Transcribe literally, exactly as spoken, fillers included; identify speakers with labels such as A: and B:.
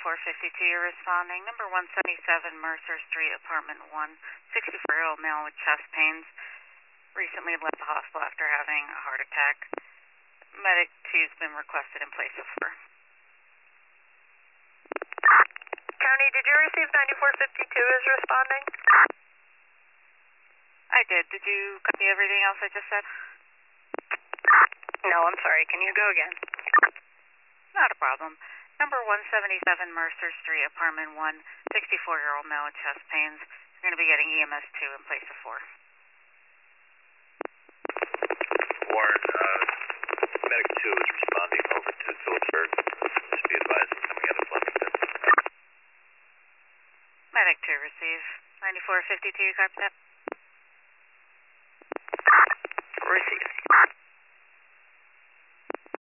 A: ninety-four fifty-two, you're responding. Number one seventy-seven Mercer Street, apartment one, sixty-four-year-old male with chest pains. Recently left the hospital after having a heart attack. Medic two's been requested in place of four.
B: County, did you receive ninety-four fifty-two is responding?
A: I did. Did you copy everything else I just said?
B: No, I'm sorry. Can you go again?
A: Not a problem. Number one seventy-seven Mercer Street, apartment one, sixty-four-year-old male with chest pains. You're going to be getting E M S two in place of four.
C: Warren, uh, Medic two is responding over to Phillipsburg. Just be advised we're coming out of Flemington.
A: Medic two receive. ninety-four fifty-two, copy that.